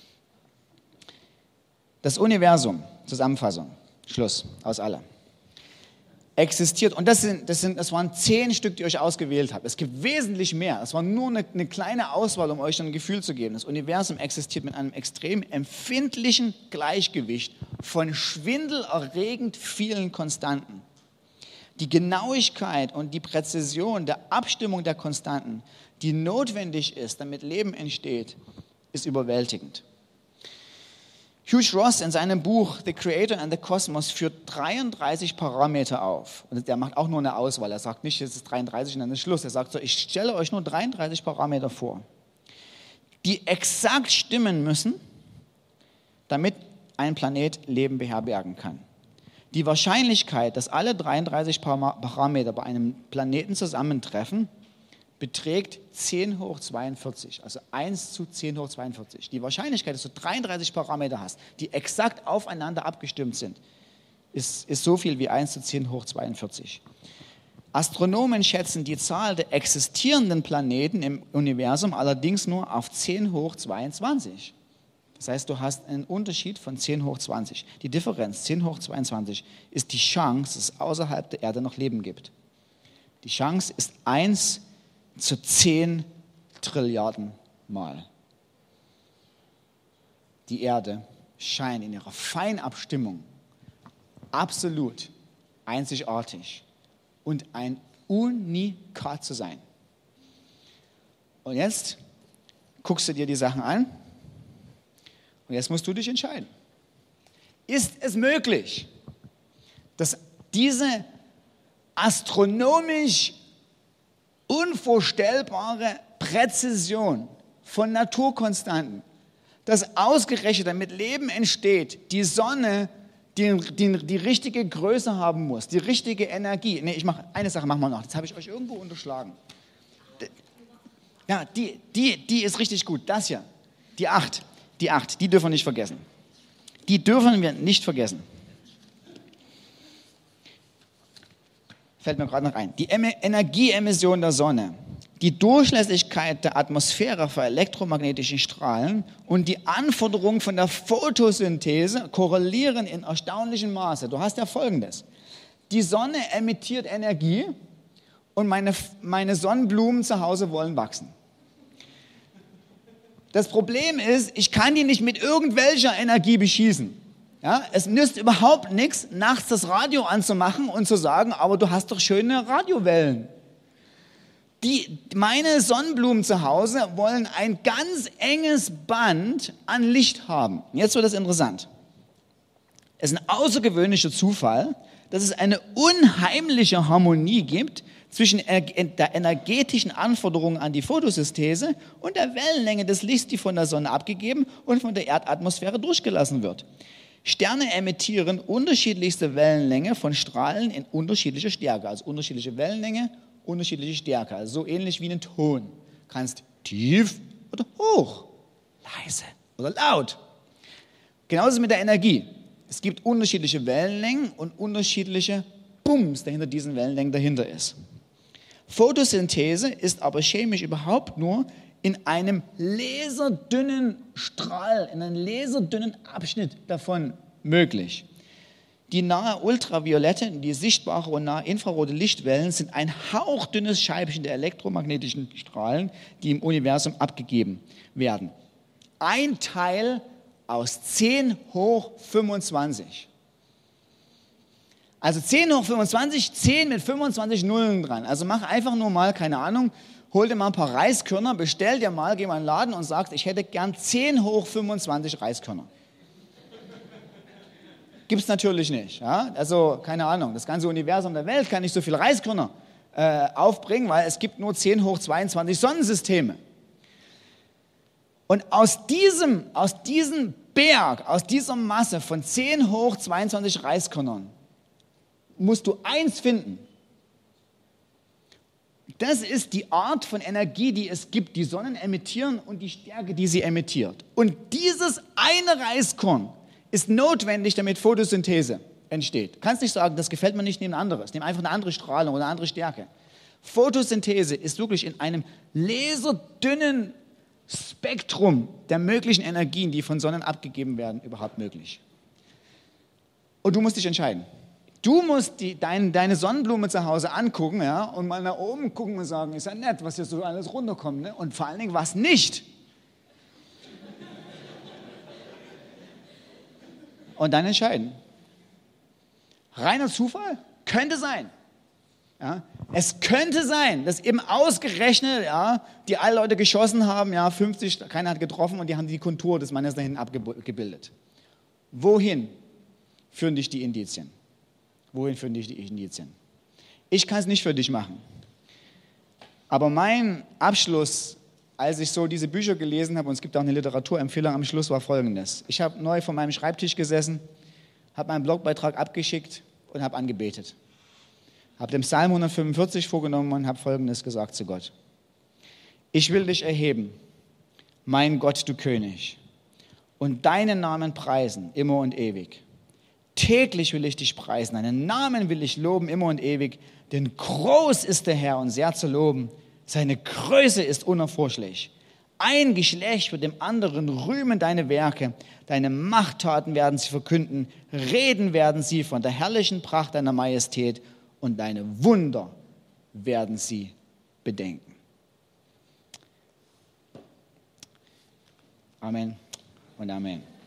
Das Universum, Zusammenfassung, Schluss, aus aller, existiert, und das, sind, das, sind, das waren zehn Stück, die ich euch ausgewählt habe. Es gibt wesentlich mehr. Das war nur eine, eine kleine Auswahl, um euch ein Gefühl zu geben. Das Universum existiert mit einem extrem empfindlichen Gleichgewicht von schwindelerregend vielen Konstanten. Die Genauigkeit und die Präzision der Abstimmung der Konstanten, die notwendig ist, damit Leben entsteht, ist überwältigend. Hugh Ross in seinem Buch The Creator and the Cosmos führt dreiunddreißig Parameter auf. Und der macht auch nur eine Auswahl. Er sagt nicht, es ist dreiunddreißig und dann ist Schluss. Er sagt so, ich stelle euch nur dreiunddreißig Parameter vor, die exakt stimmen müssen, damit ein Planet Leben beherbergen kann. Die Wahrscheinlichkeit, dass alle dreiunddreißig Parameter bei einem Planeten zusammentreffen, beträgt zehn hoch zweiundvierzig, also eins zu zehn hoch zweiundvierzig. Die Wahrscheinlichkeit, dass du dreiunddreißig Parameter hast, die exakt aufeinander abgestimmt sind, ist, ist so viel wie eins zu zehn hoch zweiundvierzig. Astronomen schätzen die Zahl der existierenden Planeten im Universum allerdings nur auf zehn hoch zweiundzwanzig. Das heißt, du hast einen Unterschied von zehn hoch zwanzig. Die Differenz zehn hoch zweiundzwanzig ist die Chance, dass es außerhalb der Erde noch Leben gibt. Die Chance ist eins zu zehn Trilliarden Mal. Die Erde scheint in ihrer Feinabstimmung absolut einzigartig und ein Unikat zu sein. Und jetzt guckst du dir die Sachen an und jetzt musst du dich entscheiden. Ist es möglich, dass diese astronomisch unvorstellbare Präzision von Naturkonstanten, dass ausgerechnet damit Leben entsteht, die Sonne die, die, die richtige Größe haben muss, die richtige Energie. Nee, ich mache eine Sache machen wir noch, das habe ich euch irgendwo unterschlagen. Ja, die, die, die ist richtig gut, das hier, die acht, die acht, die dürfen wir nicht vergessen. Die dürfen wir nicht vergessen. Fällt mir gerade noch ein. Die Energieemission der Sonne, die Durchlässigkeit der Atmosphäre für elektromagnetische Strahlen und die Anforderungen von der Photosynthese korrelieren in erstaunlichem Maße. Du hast ja Folgendes. Die Sonne emittiert Energie und meine, meine Sonnenblumen zu Hause wollen wachsen. Das Problem ist, ich kann die nicht mit irgendwelcher Energie beschießen. Ja, es nützt überhaupt nichts, nachts das Radio anzumachen und zu sagen, aber du hast doch schöne Radiowellen. Die, meine Sonnenblumen zu Hause wollen ein ganz enges Band an Licht haben. Jetzt wird das interessant. Es ist ein außergewöhnlicher Zufall, dass es eine unheimliche Harmonie gibt zwischen der energetischen Anforderung an die Photosynthese und der Wellenlänge des Lichts, die von der Sonne abgegeben und von der Erdatmosphäre durchgelassen wird. Sterne emittieren unterschiedlichste Wellenlänge von Strahlen in unterschiedlicher Stärke, also unterschiedliche Wellenlänge, unterschiedliche Stärke, also so ähnlich wie ein Ton. Du kannst tief oder hoch, leise oder laut. Genauso ist es mit der Energie. Es gibt unterschiedliche Wellenlängen und unterschiedliche Bums, der hinter diesen Wellenlängen dahinter ist. Photosynthese ist aber chemisch überhaupt nur in einem laserdünnen Strahl, in einem laserdünnen Abschnitt davon möglich. Die nahe ultraviolette, die sichtbare und nahe infrarote Lichtwellen sind ein hauchdünnes Scheibchen der elektromagnetischen Strahlen, die im Universum abgegeben werden. Ein Teil aus zehn hoch fünfundzwanzig. Also zehn hoch fünfundzwanzig, zehn mit fünfundzwanzig Nullen dran. Also mach einfach nur mal, keine Ahnung, hol dir mal ein paar Reiskörner, bestell dir mal, geh mal in den Laden und sagst, ich hätte gern zehn hoch fünfundzwanzig Reiskörner. Gibt es natürlich nicht. Ja? Also, keine Ahnung, das ganze Universum der Welt kann nicht so viele Reiskörner äh, aufbringen, weil es gibt nur zehn hoch zweiundzwanzig Sonnensysteme. Und aus diesem, aus diesem Berg, aus dieser Masse von zehn hoch zweiundzwanzig Reiskörnern musst du eins finden. Das ist die Art von Energie, die es gibt, die Sonnen emittieren und die Stärke, die sie emittiert. Und dieses eine Reiskorn ist notwendig, damit Photosynthese entsteht. Du kannst nicht sagen, das gefällt mir nicht, nehme ein anderes. Nimm einfach eine andere Strahlung oder eine andere Stärke. Photosynthese ist wirklich in einem laserdünnen Spektrum der möglichen Energien, die von Sonnen abgegeben werden, überhaupt möglich. Und du musst dich entscheiden. Du musst die, dein, deine Sonnenblume zu Hause angucken, ja, und mal nach oben gucken und sagen, ist ja nett, was hier so alles runterkommt. Ne? Und vor allen Dingen, was nicht. Und dann entscheiden. Reiner Zufall? Könnte sein. Ja? Es könnte sein, dass eben ausgerechnet ja, die alle Leute geschossen haben, ja, fünfzig, keiner hat getroffen und die haben die Kontur des Mannes da hinten abgebildet. Wohin führen dich die Indizien? Wohin führen dich die Indizien? Ich kann es nicht für dich machen. Aber mein Abschluss, als ich so diese Bücher gelesen habe, und es gibt auch eine Literaturempfehlung am Schluss, war folgendes. Ich habe neu vor meinem Schreibtisch gesessen, habe meinen Blogbeitrag abgeschickt und habe angebetet. Habe den Psalm hundertfünfundvierzig vorgenommen und habe Folgendes gesagt zu Gott. Ich will dich erheben, mein Gott, du König, und deinen Namen preisen, immer und ewig. Täglich will ich dich preisen, deinen Namen will ich loben, immer und ewig, denn groß ist der Herr und sehr zu loben. Seine Größe ist unerforschlich. Ein Geschlecht wird dem anderen rühmen deine Werke. Deine Machttaten werden sie verkünden. Reden werden sie von der herrlichen Pracht deiner Majestät und deine Wunder werden sie bedenken. Amen und Amen.